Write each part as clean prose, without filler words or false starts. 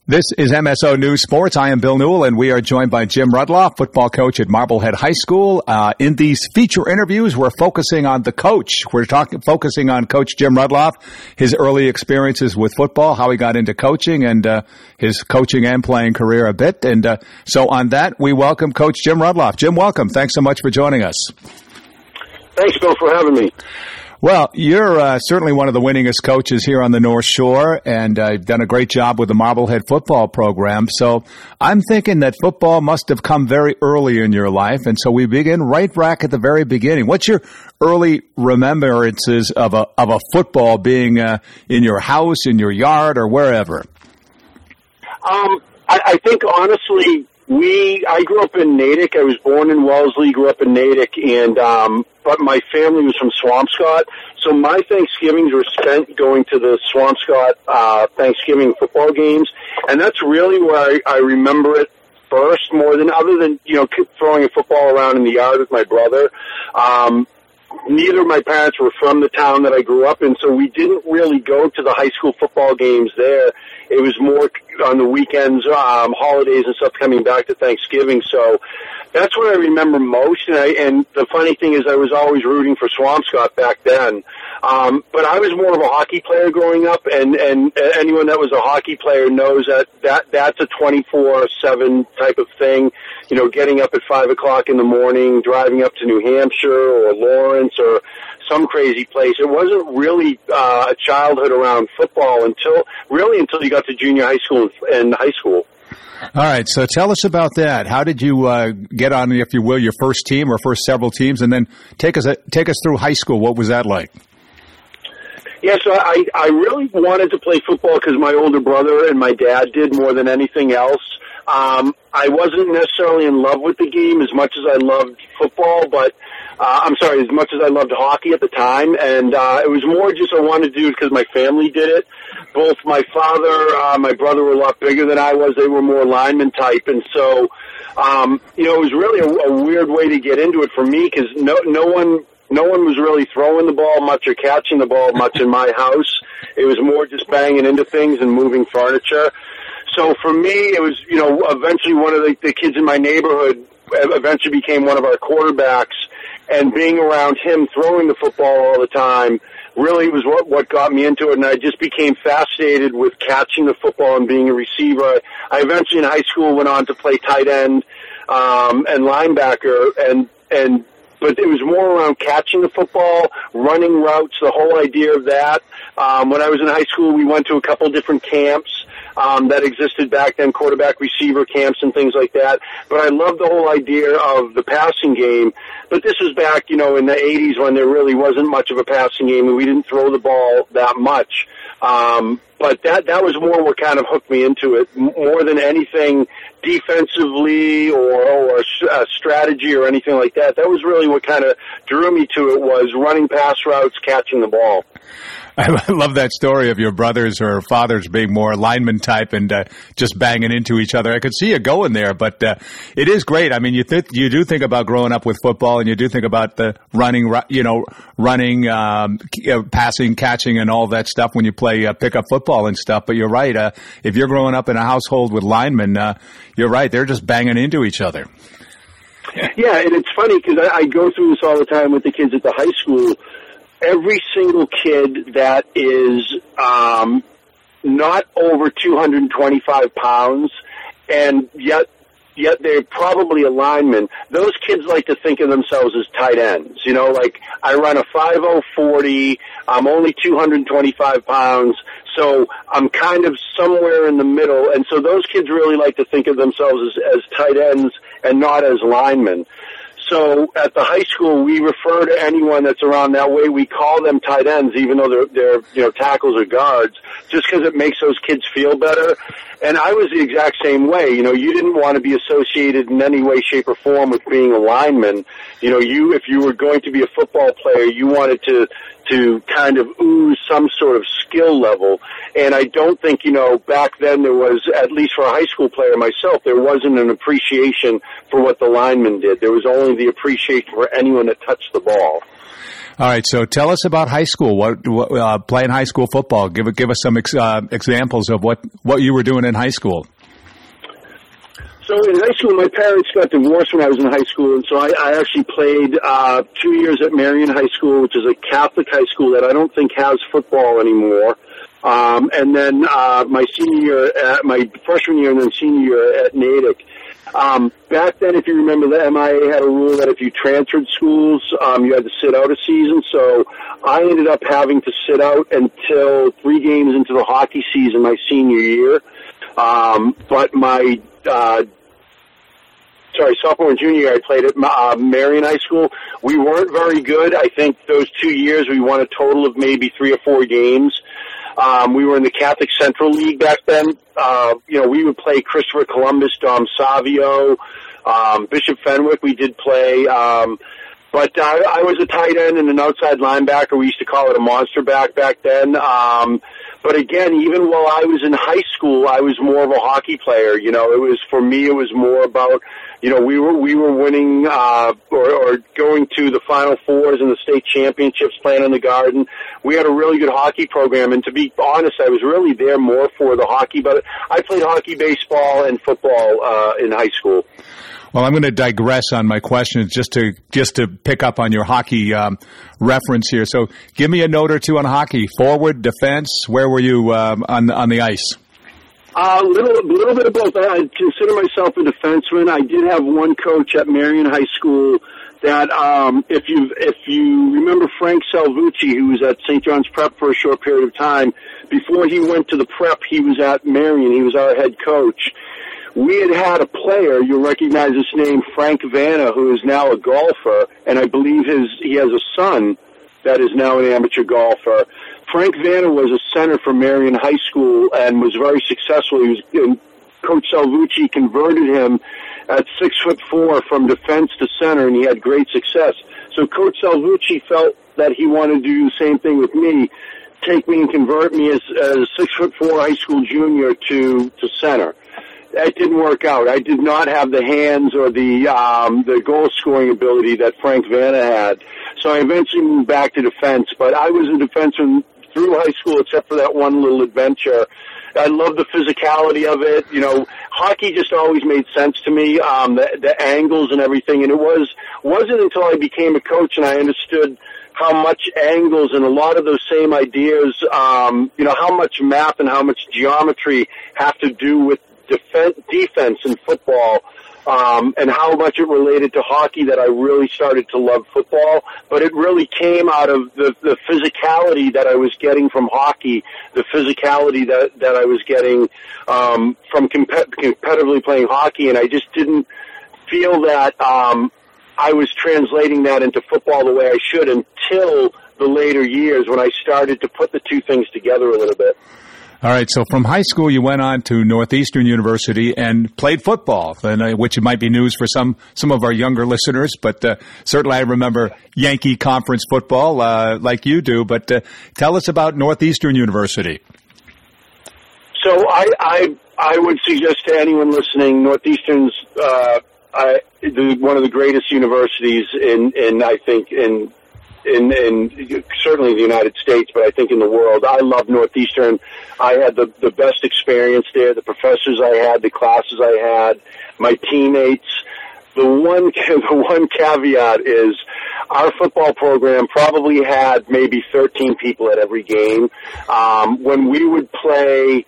This is MSO News Sports. I am Bill Newell, and we are joined by Jim Rudloff, football coach at Marblehead High School. In these feature interviews, we're focusing on the coach. We're focusing on Coach Jim Rudloff, his early experiences with football, how he got into coaching, and his coaching and playing career a bit. And so on that, we welcome Coach Jim Rudloff. Jim, welcome. Thanks so much for joining us. Thanks, Bill, for having me. Well, you're certainly one of the winningest coaches here on the North Shore, and you've done a great job with the Marblehead football program. So I'm thinking that football must have come very early in your life, and so we begin right back at the very beginning. What's your early remembrances of a football being in your house, in your yard, or wherever? I think, honestly, I grew up in Natick. I was born in Wellesley, grew up in Natick, and but my family was from Swampscott. So my Thanksgivings were spent going to the Swampscott Thanksgiving football games, and that's really where I remember it first, more than other than throwing a football around in the yard with my brother. Neither of my parents were from the town that I grew up in, so we didn't really go to the high school football games there. It was more on the weekends, holidays and stuff coming back to Thanksgiving. So that's what I remember most. And the funny thing is I was always rooting for Swampscott back then. But I was more of a hockey player growing up, and anyone that was a hockey player knows that's a 24/7 type of thing. Getting up at 5 o'clock in the morning, driving up to New Hampshire or Lawrence or some crazy place. It wasn't really a childhood around football until you got to junior high school and high school. All right, so tell us about that. How did you get on, if you will, your first team or first several teams, and then take us through high school? What was that like? Yeah, so I really wanted to play football because my older brother and my dad did more than anything else. I wasn't necessarily in love with the game as much as I loved football, but as much as I loved hockey at the time, and it was more just I wanted to do it because my family did it. Both my father, my brother were a lot bigger than I was. They were more lineman type, and so it was really a weird way to get into it for me because no one was really throwing the ball much or catching the ball much in my house. It was more just banging into things and moving furniture. So for me, it was, eventually one of the kids in my neighborhood eventually became one of our quarterbacks, and being around him throwing the football all the time really was what got me into it, and I just became fascinated with catching the football and being a receiver. I eventually in high school went on to play tight end and linebacker, but it was more around catching the football, running routes, the whole idea of that. When I was in high school, we went to a couple different camps that existed back then, quarterback receiver camps and things like that. But I loved the whole idea of the passing game. But this was back, in the 80s when there really wasn't much of a passing game and we didn't throw the ball that much. But that was more what kind of hooked me into it, more than anything defensively or strategy or anything like that. That was really what kind of drew me to it, was running pass routes, catching the ball. I love that story of your brothers or fathers being more lineman type and just banging into each other. I could see you going there, but it is great. I mean, you do think about growing up with football, and you do think about the running, passing, catching, and all that stuff when you play pickup football and stuff. But you're right. If you're growing up in a household with linemen, you're right. They're just banging into each other. Yeah, and it's funny because I go through this all the time with the kids at the high school. Every single kid that is not over 225 pounds, and yet they're probably a lineman, those kids like to think of themselves as tight ends. Like I run a 5.0 40, I'm only 225 pounds, so I'm kind of somewhere in the middle, and so those kids really like to think of themselves as tight ends and not as linemen. So at the high school, we refer to anyone that's around that way. We call them tight ends, even though they're tackles or guards, just because it makes those kids feel better. And I was the exact same way. You didn't want to be associated in any way, shape, or form with being a lineman. If you were going to be a football player, you wanted to to kind of ooze some sort of skill level. And I don't think, back then there was, at least for a high school player myself, there wasn't an appreciation for what the lineman did. There was only the appreciation for anyone that touched the ball. All right, so tell us about high school. What playing high school football? Give us some examples of what you were doing in high school. So in high school, my parents got divorced when I was in high school, and so I actually played 2 years at Marion High School, which is a Catholic high school that I don't think has football anymore. And then my freshman year and then senior year at Natick. Back then, if you remember, the MIA had a rule that if you transferred schools, you had to sit out a season. So I ended up having to sit out until 3 games into the hockey season my senior year. But my sophomore and junior year, I played at Marion High School. We weren't very good. I think those 2 years we won a total of maybe 3 or 4 games. We were in the Catholic Central League back then. We would play Christopher Columbus, Dom Savio, Bishop Fenwick. We did play. But I was a tight end and an outside linebacker. We used to call it a monster back then. But again, even while I was in high school, I was more of a hockey player. It was more about, we were winning, or going to the Final Fours and the state championships, playing in the Garden. We had a really good hockey program, and to be honest, I was really there more for the hockey, but I played hockey, baseball, and football, in high school. Well, I'm going to digress on my questions just to pick up on your hockey reference here. So give me a note or two on hockey. Forward, defense, where were you on the ice? A little bit of both. I consider myself a defenseman. I did have one coach at Marion High School that, if you remember Frank Salvucci, who was at St. John's Prep for a short period of time, before he went to the Prep, he was at Marion. He was our head coach. We had a player, you'll recognize his name, Frank Vanna, who is now a golfer, and I believe he has a son that is now an amateur golfer. Frank Vanna was a center for Marion High School and was very successful. Coach Salvucci converted him at 6'4" from defense to center, and he had great success. So Coach Salvucci felt that he wanted to do the same thing with me, take me and convert me as a 6'4" high school junior to center. That didn't work out. I did not have the hands or the goal scoring ability that Frank Vanna had. So I eventually moved back to defense, but I was a defenseman through high school except for that one little adventure. I love the physicality of it. Hockey just always made sense to me, the angles and everything. And it wasn't until I became a coach and I understood how much angles and a lot of those same ideas, how much math and how much geometry have to do with defense in football, and how much it related to hockey that I really started to love football. But it really came out of the physicality that I was getting from hockey, the physicality that I was getting from competitively playing hockey, and I just didn't feel that I was translating that into football the way I should until the later years when I started to put the two things together a little bit. All right, so from high school you went on to Northeastern University and played football, which might be news for some of our younger listeners, but certainly I remember Yankee Conference football like you do, but tell us about Northeastern University. So I would suggest to anyone listening, Northeastern's one of the greatest universities in I think in certainly the United States, but I think in the world. I love Northeastern. I had the best experience there, the professors I had, the classes I had, my teammates. The one caveat is our football program probably had maybe 13 people at every game. When we would play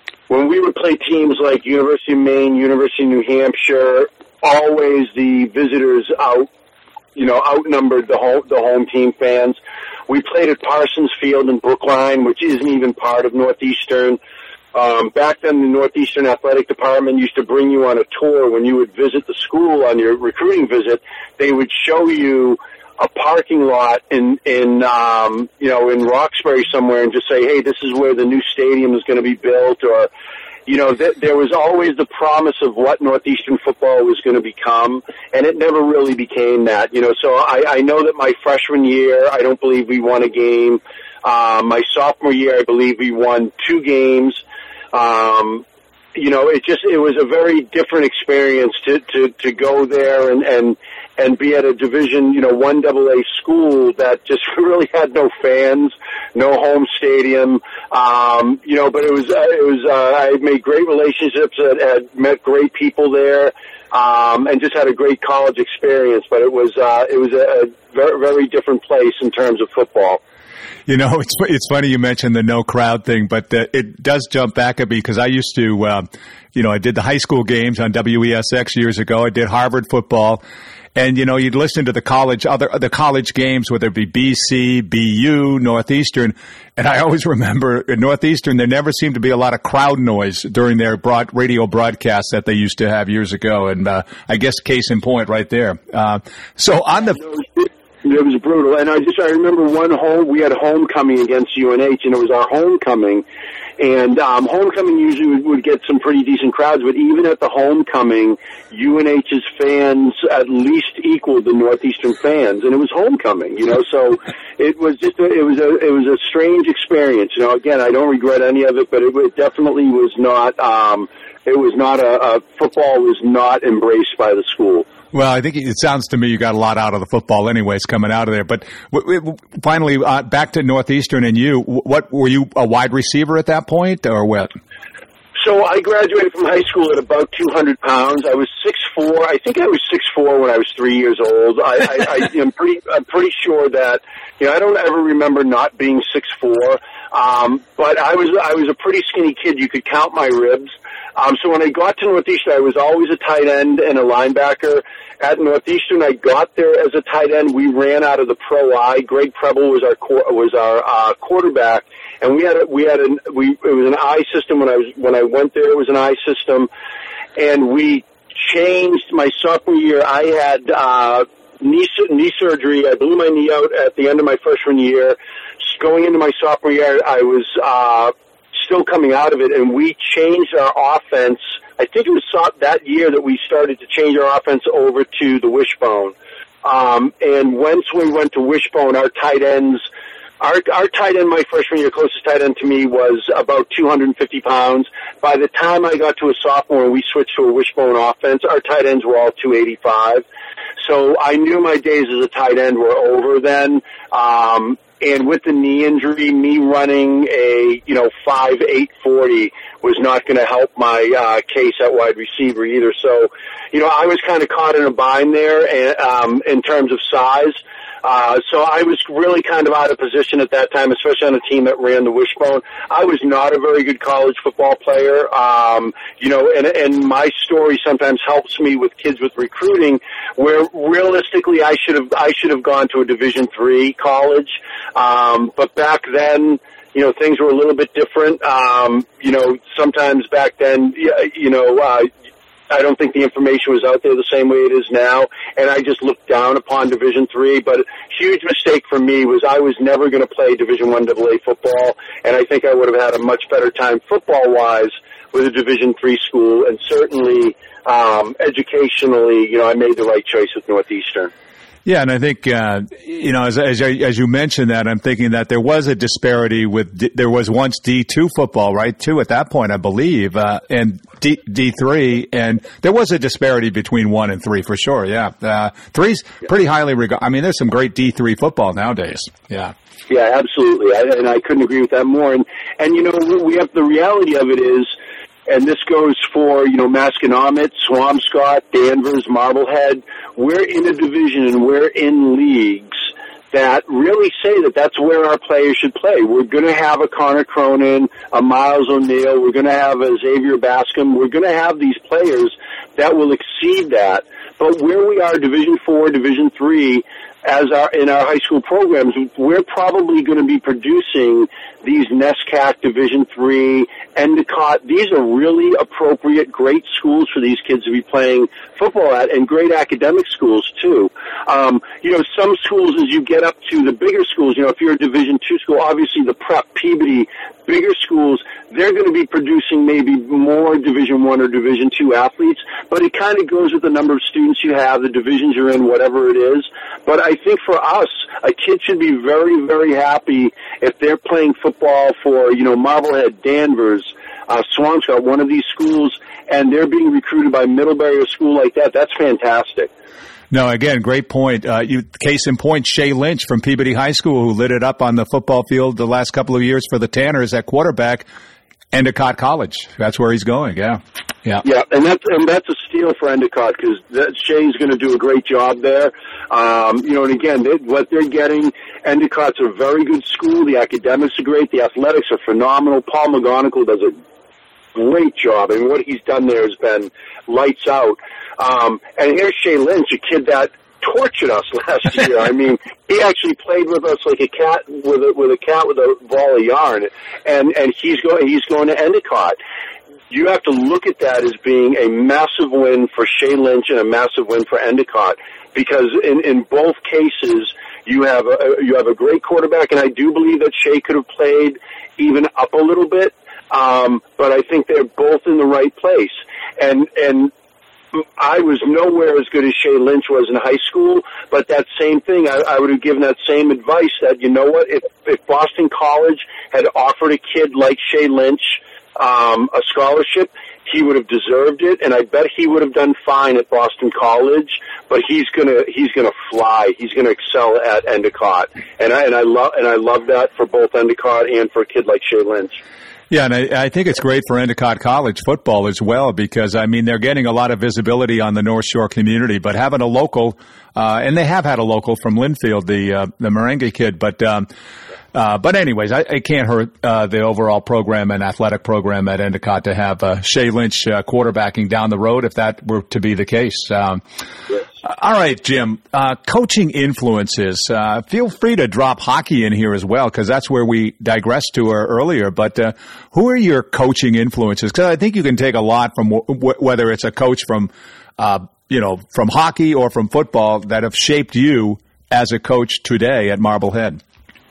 teams like University of Maine, University of New Hampshire, always the visitors outnumbered the home team fans. We played at Parsons Field in Brookline, which isn't even part of Northeastern. Back then, the Northeastern Athletic Department used to bring you on a tour when you would visit the school on your recruiting visit. They would show you a parking lot in Roxbury somewhere and just say, hey, this is where the new stadium is going to be built, or there was always the promise of what Northeastern football was going to become, and it never really became that. So I know that my freshman year, I don't believe we won a game. My sophomore year, I believe we won 2 games. It was a very different experience to go there and be at a Division, 1 AA school that just really had no fans, no home stadium. But it was I made great relationships, had met great people there, and just had a great college experience. But it was a very, very different place in terms of football. It's funny you mentioned the no crowd thing, but it does jump back at me because I used to, I did the high school games on WESX years ago. I did Harvard football. And, you'd listen to the college games, whether it be BC, BU, Northeastern. And I always remember in Northeastern, there never seemed to be a lot of crowd noise during their radio broadcasts that they used to have years ago. And I guess case in point right there. So on the... It was brutal. And I remember we had homecoming against UNH, and it was our homecoming. And homecoming usually would get some pretty decent crowds, but even at the homecoming, UNH's fans at least equaled the Northeastern fans, and it was homecoming, so it was just it was a strange experience. Again, I don't regret any of it, but it definitely was not. Football was not embraced by the school. Well, I think it sounds to me you got a lot out of the football anyways coming out of there. But finally, back to Northeastern and you, what were you, a wide receiver at that point or what? So I graduated from high school at about 200 pounds. I was 6'4". I think I was 6'4" when I was 3 years old. I'm pretty sure that, I don't ever remember not being 6'4". But I was a pretty skinny kid. You could count my ribs. So when I got to Northeastern, I was always a tight end and a linebacker. At Northeastern, I got there as a tight end. We ran out of the Pro I. Greg Preble was our quarterback, and it was an I system when I went there. It was an I system, and we changed my sophomore year. I had knee surgery. I blew my knee out at the end of my freshman year. Going into my sophomore year, I was still coming out of it, and we changed our offense. I think it was that year that we started to change our offense over to the wishbone. And once we went to wishbone, our tight ends, our tight end my freshman year, closest tight end to me, was about 250 pounds. By the time I got to a sophomore and we switched to a wishbone offense, our tight ends were all 285. So I knew my days as a tight end were over then. And with the knee injury, me running a 5'8" 40 was not going to help my case at wide receiver either. So, I was kind of caught in a bind there in terms of size. So I was really kind of out of position at that time, especially on a team that ran the wishbone. I was not a very good college football player. And my story sometimes helps me with kids with recruiting, where realistically I should have gone to a Division III college. But back then, things were a little bit different. Sometimes back then, I don't think the information was out there the same way it is now, and I just looked down upon Division III. But a huge mistake for me was I was never going to play Division I AA football, and I think I would have had a much better time football-wise with a Division III school, and certainly educationally, I made the right choice with Northeastern. Yeah, and I think as you mentioned that, I'm thinking that there was a disparity there was once D2 football, right? Too at that point, I believe, and D3, and there was a disparity between 1 and 3 for sure. Yeah, 3's pretty highly regarded. I mean, there's some great D3 football nowadays. Yeah. Yeah, absolutely, and I couldn't agree with that more. And we have the reality of it is. And this goes for, Masconomet, Swampscott, Danvers, Marblehead. We're in a division and we're in leagues that really say that that's where our players should play. We're going to have a Connor Cronin, a Miles O'Neill. We're going to have a Xavier Bascom. We're going to have these players that will exceed that. But where we are, Division IV, Division III, in our high school programs, we're probably going to be producing these NESCAC Division III, Endicott. These are really appropriate, great schools for these kids to be playing football at, and great academic schools too. Some schools, as you get up to the bigger schools, if you're a Division II school, obviously the Prep, Peabody, bigger schools, they're going to be producing maybe more Division I or Division II athletes, but it kind of goes with the number of students you have, the divisions you're in, whatever it is. But I think for us, a kid should be very, very happy if they're playing football for, Marblehead, Danvers, Swampscott, one of these schools, and they're being recruited by Middlebury or a school like that. That's fantastic. No, again, great point. Case in point, Shea Lynch from Peabody High School, who lit it up on the football field the last couple of years for the Tanners at quarterback, Endicott College. That's where he's going. Yeah, and that's a steal for Endicott because Shea's going to do a great job there. And again, what they're getting, Endicott's a very good school. The academics are great. The athletics are phenomenal. Paul McGonigal does a great job, and what he's done there has been lights out. And here's Shea Lynch, a kid that tortured us last year. I mean, he actually played with us like a cat with a ball of yarn, and he's going to Endicott. You have to look at that as being a massive win for Shea Lynch and a massive win for Endicott, because in both cases you have a great quarterback, and I do believe that Shea could have played even up a little bit, but I think they're both in the right place. And I was nowhere as good as Shea Lynch was in high school, but that same thing, I would have given that same advice that, you know what, if Boston College had offered a kid like Shea Lynch a scholarship, he would have deserved it, and I bet he would have done fine at Boston College, but he's gonna fly. He's gonna excel at Endicott. And I love that for both Endicott and for a kid like Shea Lynch. Yeah, and I think it's great for Endicott College football as well because, they're getting a lot of visibility on the North Shore community, but having a local, and they have had a local from Linfield, the Merengue kid, but anyways, it can't hurt the overall program and athletic program at Endicott to have Shea Lynch quarterbacking down the road if that were to be the case. Yes. All right, Jim, coaching influences. Feel free to drop hockey in here as well because that's where we digressed to earlier. But who are your coaching influences? Because I think you can take a lot from whether it's a coach from hockey or from football that have shaped you as a coach today at Marblehead.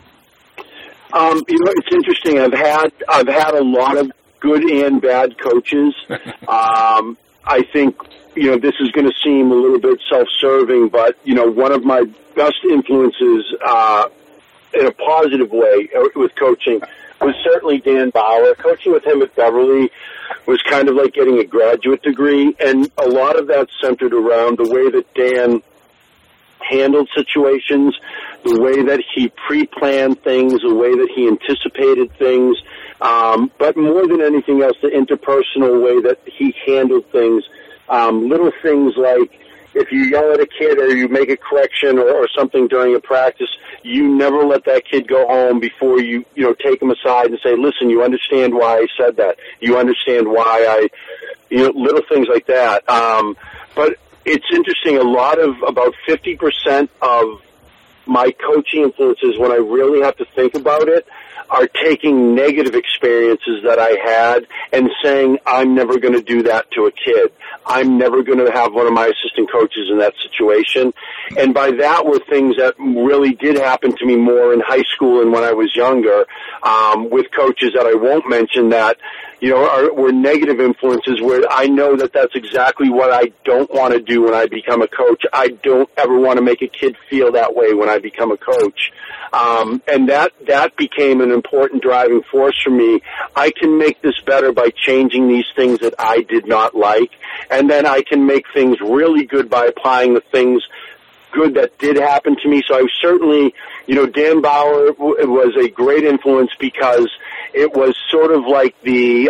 It's interesting. I've had a lot of good and bad coaches. I think, this is going to seem a little bit self-serving, but, one of my best influences, in a positive way with coaching was certainly Dan Bauer. Coaching with him at Beverly was kind of like getting a graduate degree, and a lot of that centered around the way that Dan handled situations, the way that he pre-planned things, the way that he anticipated things, but more than anything else, the interpersonal way that he handled things. Little things like if you yell at a kid or you make a correction or something during a practice, you never let that kid go home before you take him aside and say, listen, you understand why I said that. You understand why little things like that. But it's interesting, about 50% of my coaching influences, when I really have to think about it, are taking negative experiences that I had and saying, I'm never going to do that to a kid. I'm never going to have one of my assistant coaches in that situation. And by that were things that really did happen to me more in high school and when I was younger, with coaches that I won't mention that, were negative influences where I know that that's exactly what I don't want to do when I become a coach. I don't ever want to make a kid feel that way when I become a coach. And that became an important driving force for me. I can make this better by changing these things that I did not like, and then I can make things really good by applying the things good that did happen to me. So I certainly, Dan Bauer was a great influence because it was sort of like the,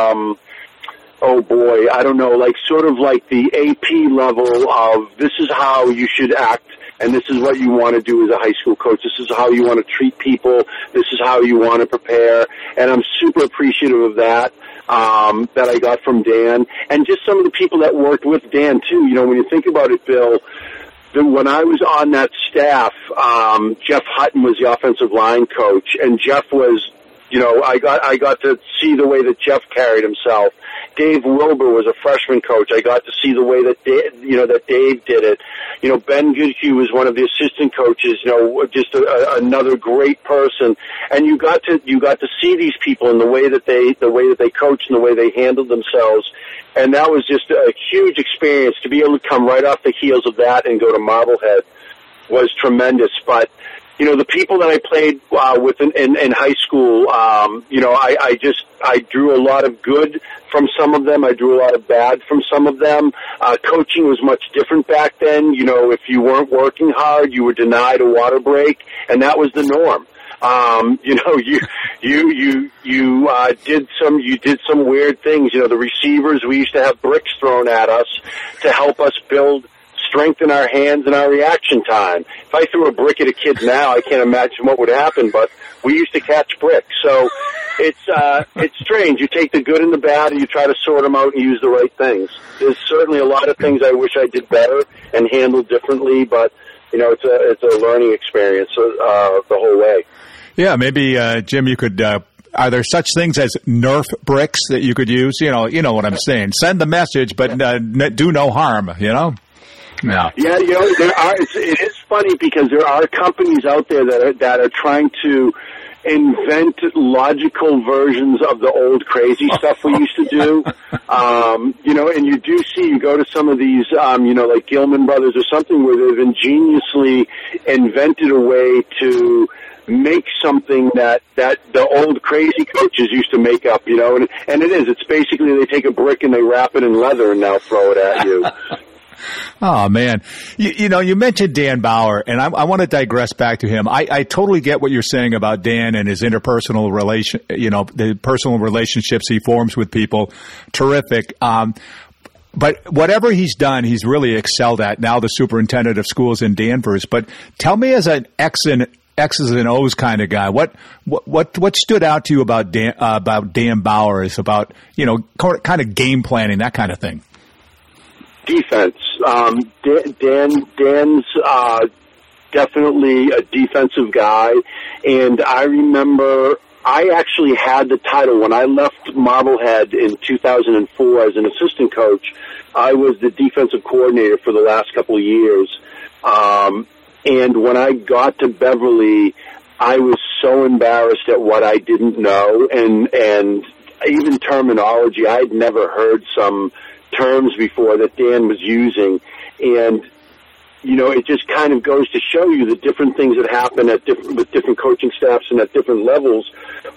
sort of like the AP level of this is how you should act and this is what you want to do as a high school coach. This is how you want to treat people. This is how you want to prepare. And I'm super appreciative of that, that I got from Dan. And just some of the people that worked with Dan, too. When you think about it, Bill, when I was on that staff, Jeff Hutton was the offensive line coach, and Jeff was, I got to see the way that Jeff carried himself. Dave Wilbur was a freshman coach. I got to see the way that Dave did it. Ben Goodhue was one of the assistant coaches. Just another great person. And you got to see these people in the way that they coached and the way they handled themselves. And that was just a huge experience to be able to come right off the heels of that and go to Marblehead was tremendous. But the people that I played with in high school, I drew a lot of good from some of them. I drew a lot of bad from some of them. Coaching was much different back then. If you weren't working hard, you were denied a water break, and that was the norm. You did some weird things. The receivers, we used to have bricks thrown at us to help us build strength in our hands and our reaction time. If I threw a brick at a kid now, I can't imagine what would happen, but we used to catch bricks. So it's strange. You take the good and the bad and you try to sort them out and use the right things. There's certainly a lot of things I wish I did better and handled differently, but it's a learning experience the whole way. Yeah, maybe Jim, you could are there such things as Nerf bricks that you could use? You know what I'm saying. Send the message, but do no harm, No. Yeah, there are. It is funny because there are companies out there that are trying to invent logical versions of the old crazy stuff we used to do. And you do see, you go to some of these, like Gilman Brothers or something where they've ingeniously invented a way to make something that the old crazy coaches used to make up, and it is. It's basically they take a brick and they wrap it in leather and now throw it at you. Oh, man. You mentioned Dan Bauer, and I want to digress back to him. I totally get what you're saying about Dan and his interpersonal the personal relationships he forms with people. Terrific. But whatever he's done, he's really excelled at. Now the superintendent of schools in Danvers. But tell me, as an X's and O's kind of guy, what stood out to you about Dan Bauer is about, kind of game planning, that kind of thing? Defense. Dan's definitely a defensive guy, and I remember I actually had the title when I left Marblehead in 2004 as an assistant coach. I was the defensive coordinator for the last couple of years, and when I got to Beverly, I was so embarrassed at what I didn't know, and even terminology. I had never heard some terms before that Dan was using, and it just kind of goes to show you the different things that happen with different coaching staffs and at different levels.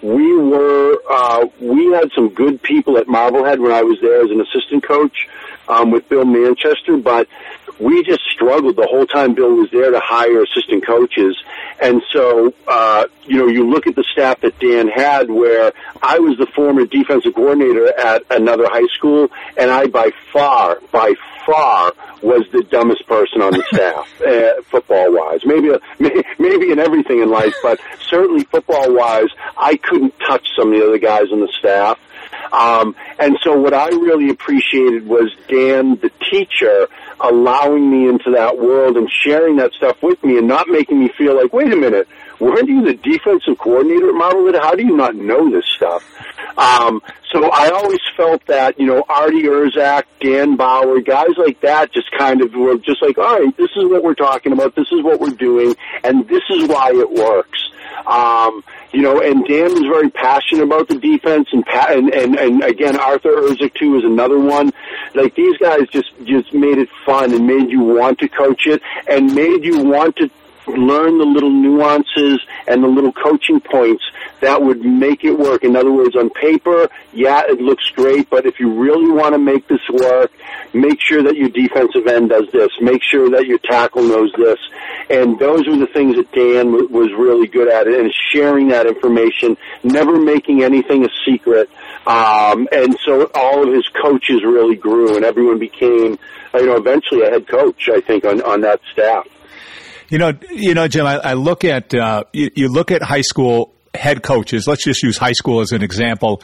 We had some good people at Marblehead when I was there as an assistant coach with Bill Manchester, but we just struggled the whole time Bill was there to hire assistant coaches. And so, you look at the staff that Dan had, where I was the former defensive coordinator at another high school, and I by far was the dumbest person on the staff, football-wise. Maybe in everything in life, but certainly football-wise, I couldn't touch some of the other guys on the staff. And so what I really appreciated was Dan, the teacher, allowing me into that world and sharing that stuff with me and not making me feel like, wait a minute, weren't you the defensive coordinator at Marblehead? How do you not know this stuff? So I always felt that, Artie Urzak, Dan Bauer, guys like that just kind of were just like, all right, this is what we're talking about, this is what we're doing, and this is why it works. And Dan was very passionate about the defense, and again, Arthur Urzak too is another one. Like, these guys just made it fun and made you want to coach it and made you want to learn the little nuances and the little coaching points that would make it work. In other words, on paper, yeah, it looks great, but if you really want to make this work, make sure that your defensive end does this. Make sure that your tackle knows this. And those were the things that Dan was really good at, and sharing that information, never making anything a secret. And so all of his coaches really grew, and everyone became, eventually a head coach, I think, on that staff. Jim, I look at, you look at high school head coaches. Let's just use high school as an example.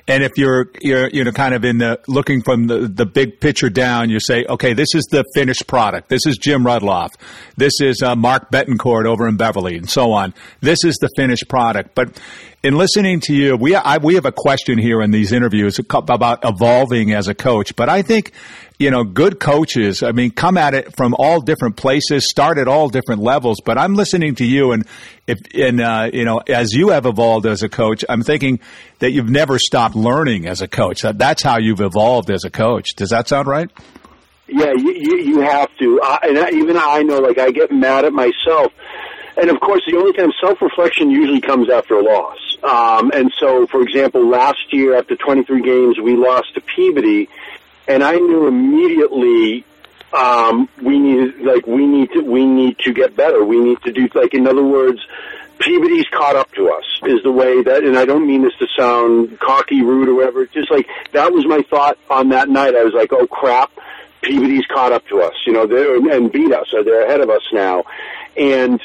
And if you're kind of in the looking from the big picture down, you say, okay, this is the finished product. This is Jim Rudloff. This is Mark Betancourt over in Beverly, and so on. This is the finished product. But in listening to you, we have a question here in these interviews about evolving as a coach. But I think, good coaches, come at it from all different places, start at all different levels. But I'm listening to you, and as you have evolved as a coach, I'm thinking that you've never stopped learning as a coach. That's how you've evolved as a coach. Does that sound right? Yeah, you have to. Even I know, I get mad at myself. And, of course, the only time self-reflection usually comes after a loss. And so, for example, last year after 23 games, we lost to Peabody, and I knew immediately we need to get better. We need to do, in other words, Peabody's caught up to us is the way that, and I don't mean this to sound cocky, rude, or whatever. Just that was my thought on that night. I was like, oh, crap, Peabody's caught up to us, and beat us. Or they're ahead of us now. And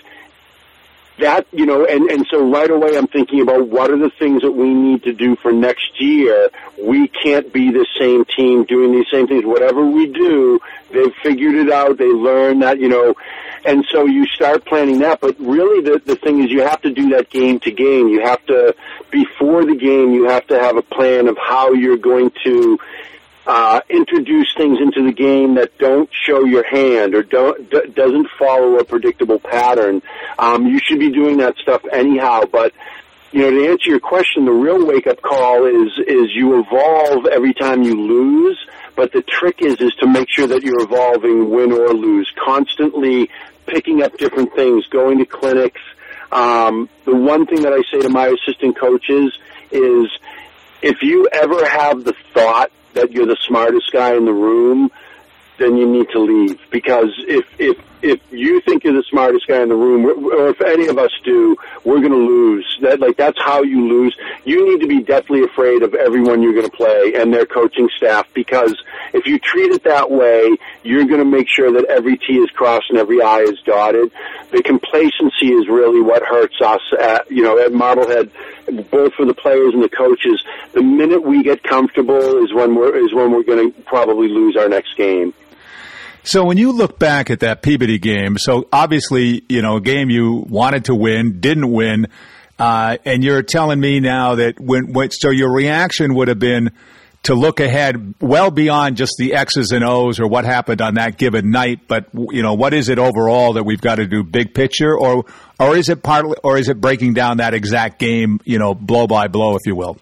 that, and so right away I'm thinking about what are the things that we need to do for next year. We can't be the same team doing these same things. Whatever we do, they've figured it out. They learn that, and so you start planning that. But really the thing is you have to do that game to game. You have to, before the game, you have to have a plan of how you're going to introduce things into the game that don't show your hand or doesn't follow a predictable pattern. You should be doing that stuff anyhow. But to answer your question, the real wake-up call is you evolve every time you lose. But the trick is to make sure that you're evolving, win or lose, constantly picking up different things, going to clinics. The one thing that I say to my assistant coaches is, if you ever have the thought that you're the smartest guy in the room, then you need to leave. Because if you think you're the smartest guy in the room, or if any of us do, we're going to lose. That's how you lose. You need to be deathly afraid of everyone you're going to play and their coaching staff, because if you treat it that way, you're going to make sure that every T is crossed and every I is dotted. The complacency is really what hurts us at Marblehead, both for the players and the coaches. The minute we get comfortable is when we're going to probably lose our next game. So when you look back at that Peabody game, so obviously, a game you wanted to win, didn't win, and you're telling me now that so your reaction would have been to look ahead well beyond just the X's and O's or what happened on that given night, but what is it overall that we've got to do, big picture, or is it is it breaking down that exact game, blow by blow, if you will?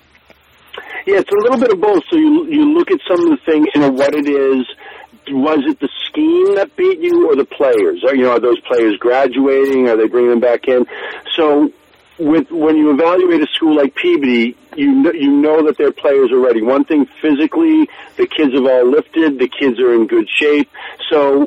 Yeah, it's a little bit of both. So you look at some of the things, what it is. Was it the scheme that beat you or the players? Are those players graduating? Are they bringing them back in? So when you evaluate a school like Peabody, you know that their players are ready. One thing, physically, the kids have all lifted. The kids are in good shape. So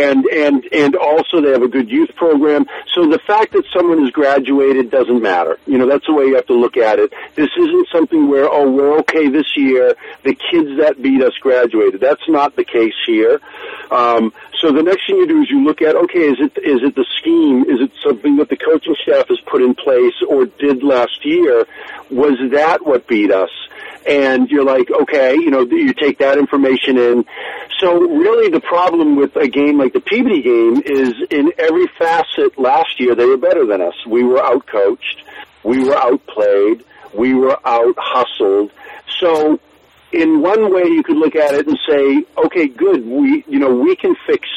and also they have a good youth program. So the fact that someone has graduated doesn't matter. That's the way you have to look at it. This isn't something where, we're okay this year. The kids that beat us graduated. That's not the case here. So the next thing you do is you look at, is it the scheme? Is it something that the coaching staff has put in place or did last year? Was that what beat us? And you're like, okay, you take that information in. So really the problem with a game like the Peabody game is in every facet last year they were better than us. We were outcoached. We were outplayed. We were out-hustled. So in one way you could look at it and say, okay, good, we can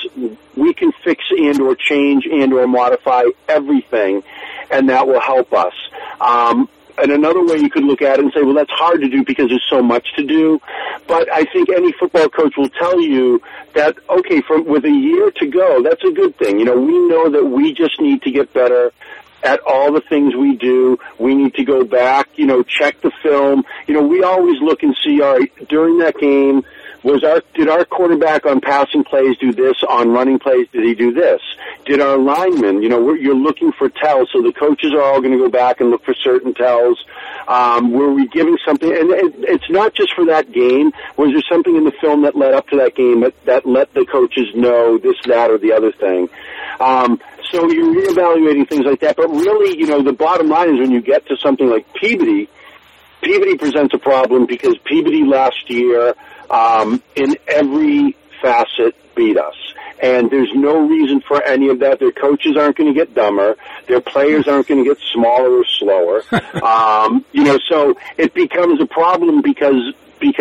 fix and or change and or modify everything, and that will help us. And another way you could look at it and say, well, that's hard to do because there's so much to do. But I think any football coach will tell you that, with a year to go, that's a good thing. We know that we just need to get better at all the things we do. We need to go back, check the film. We always look and see, all right, during that game, did our quarterback on passing plays do this? On running plays, did he do this? Did our linemen, you're looking for tells, so the coaches are all going to go back and look for certain tells. Were we giving something? And it's not just for that game. Was there something in the film that led up to that game that let the coaches know this, that, or the other thing? So you're reevaluating things like that. But really, the bottom line is when you get to something like Peabody, Peabody presents a problem because Peabody last year, in every facet, beat us. And there's no reason for any of that. Their coaches aren't going to get dumber. Their players aren't going to get smaller or slower. So it becomes a problem because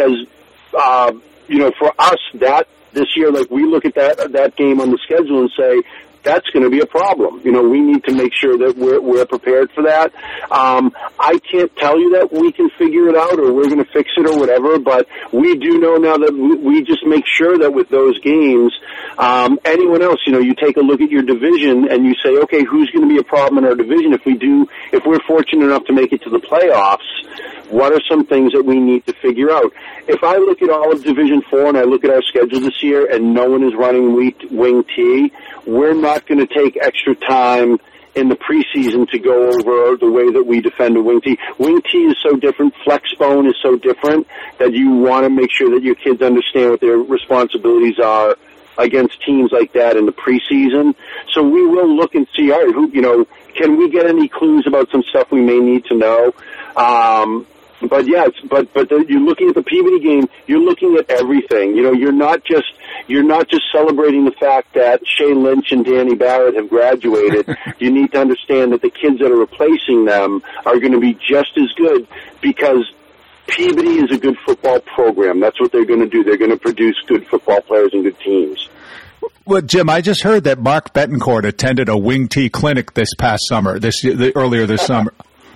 for us, that this year, like, we look at that game on the schedule and say, that's going to be a problem. We need to make sure that we're prepared for that. I can't tell you that we can figure it out or we're going to fix it or whatever, but we do know now that we just make sure that with those games, anyone else, you take a look at your division and you say, okay, who's going to be a problem in our division if we're fortunate enough to make it to the playoffs? What are some things that we need to figure out? If I look at all of Division 4 and I look at our schedule this year and no one is running wing T, we're not going to take extra time in the preseason to go over the way that we defend a wing T. Wing T is so different, flex bone is so different that you want to make sure that your kids understand what their responsibilities are against teams like that in the preseason. So we will look and see, all right, can we get any clues about some stuff we may need to know? But you're looking at the Peabody game. You're looking at everything. You're not just celebrating the fact that Shay Lynch and Danny Barrett have graduated. You need to understand that the kids that are replacing them are going to be just as good because Peabody is a good football program. That's what they're going to do. They're going to produce good football players and good teams. Well, Jim, I just heard that Mark Betancourt attended a wing T clinic this past summer, earlier this summer.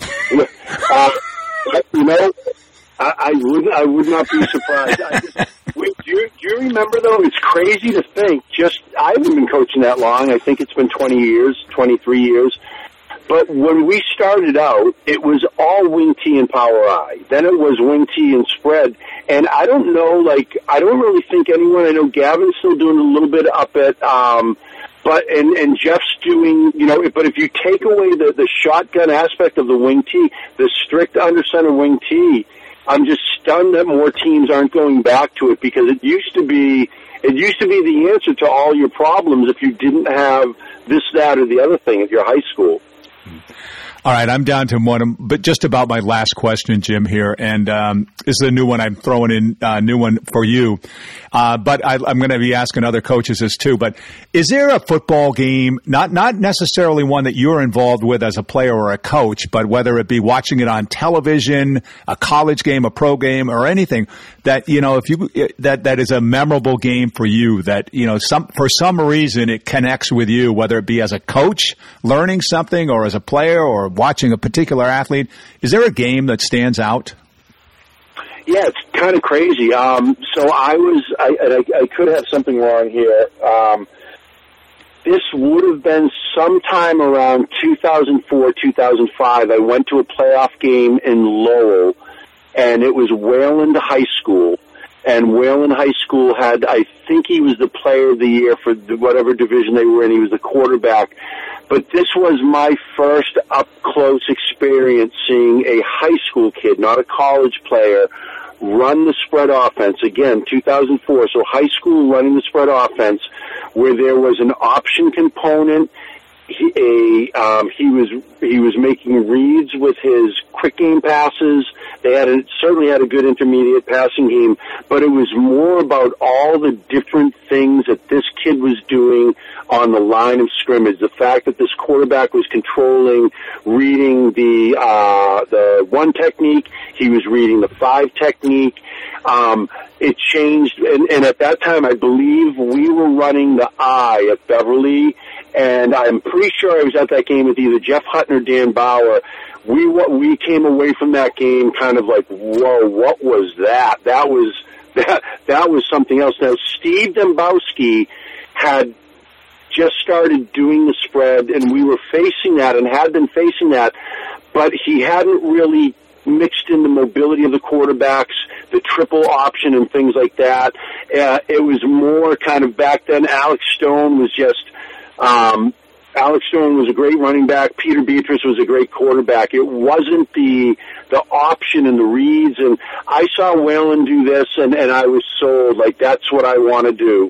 I would not be surprised. Do you remember, though? It's crazy to think. I haven't been coaching that long. I think it's been 23 years. But when we started out, it was all wing T and power I. Then it was wing T and spread. And I don't know, I don't really think anyone, I know Gavin's still doing a little bit up at, and Jeff's doing, but if you take away the shotgun aspect of the wing T, the strict under center wing T, I'm just stunned that more teams aren't going back to it because it used to be the answer to all your problems if you didn't have this, that, or the other thing at your high school. All right, I'm down to one, but just about my last question, Jim, here, and this is a new one I'm throwing in, new one for you. But I'm going to be asking other coaches this too. But is there a football game, not necessarily one that you're involved with as a player or a coach, but whether it be watching it on television, a college game, a pro game, or anything that that is a memorable game for you that for some reason it connects with you, whether it be as a coach learning something or as a player or watching a particular athlete? Is there a game that stands out? Yeah, it's kind of crazy. So I could have something wrong here. This would have been sometime around 2004, 2005. I went to a playoff game in Lowell, and it was Wayland High School. And Wayland High School had, I think he was the player of the year for whatever division they were in. He was the quarterback. But this was my first up-close experience seeing a high school kid, not a college player, run the spread offense. Again, 2004, so high school running the spread offense where there was an option component. He was making reads with his quick game passes. They certainly had a good intermediate passing game, but it was more about all the different things that this kid was doing on the line of scrimmage. The fact that this quarterback was controlling, reading the one technique, he was reading the 5 technique. It changed, and at that time, I believe we were running the I at Beverly. And I'm pretty sure I was at that game with either Jeff Hutton or Dan Bauer. We came away from that game kind of like, whoa, what was that? That was something else. Now, Steve Dembowski had just started doing the spread, and we were facing that and had been facing that, but he hadn't really mixed in the mobility of the quarterbacks, the triple option and things like that. It was more kind of back then. Alex Stone was a great running back. Peter Beatrice was a great quarterback. It wasn't the option and the reads. And I saw Wayland do this, and I was sold. Like, that's what I want to do.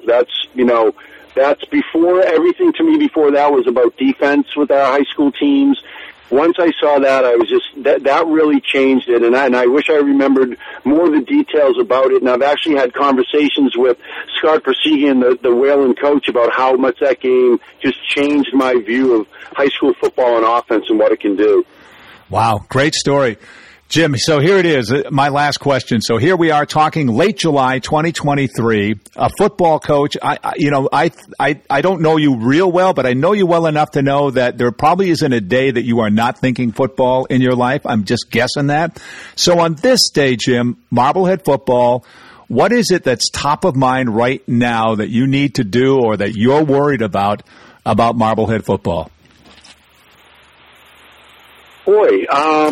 That's before everything to me. Before that was about defense with our high school teams. once I saw that, I was just that really changed it, and I wish I remembered more of the details about it. And I've actually had conversations with Scott Persegian, the Wayland coach, about how much that game just changed my view of high school football and offense and what it can do. Wow, great story. Jim, so here it is, my last question. So here we are talking late July 2023, a football coach. I don't know you real well, but I know you well enough to know that there probably isn't a day that you are not thinking football in your life. I'm just guessing that. So on this day, Jim, Marblehead football, what is it that's top of mind right now that you need to do or that you're worried about Marblehead football? Boy,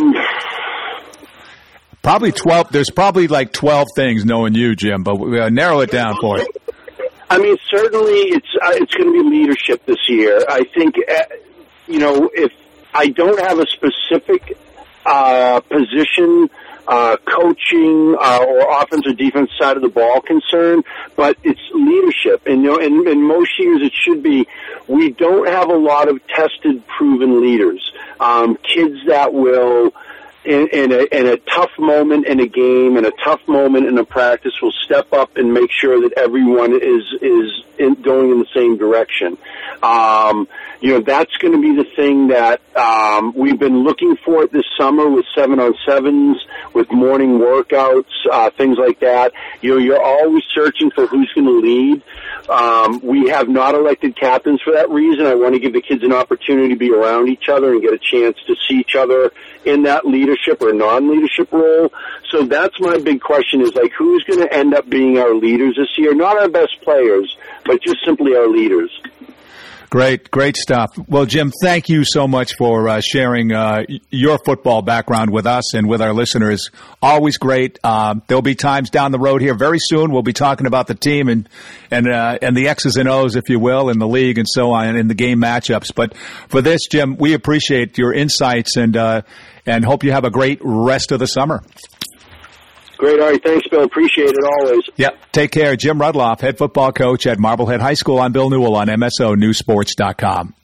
probably 12. There's probably like 12 things knowing you, Jim, but we'll narrow it down for you. I mean, certainly it's going to be leadership this year. I think, if I don't have a specific position, coaching or offense or defense side of the ball concern, but it's leadership. And in most years it should be. We don't have a lot of tested, proven leaders. Kids that will, in a tough moment in a game, in a tough moment in a practice, will step up and make sure that everyone is going in the same direction. That's going to be the thing that we've been looking for this summer with 7-on-7s, with morning workouts, things like that. You're always searching for who's going to lead. We have not elected captains for that reason. I want to give the kids an opportunity to be around each other and get a chance to see each other in that leadership or non-leadership role. So that's my big question is, like, who's going to end up being our leaders this year? Not our best players, but just simply our leaders. Great stuff. Well, Jim, thank you so much for sharing your football background with us and with our listeners. Always great. There'll be times down the road here very soon. We'll be talking about the team and the X's and O's, if you will, in the league and so on, in the game matchups. But for this, Jim, we appreciate your insights and hope you have a great rest of the summer. Great. All right. Thanks, Bill. Appreciate it always. Yep. Take care. Jim Rudloff, head football coach at Marblehead High School. I'm Bill Newell on MSONewsports.com.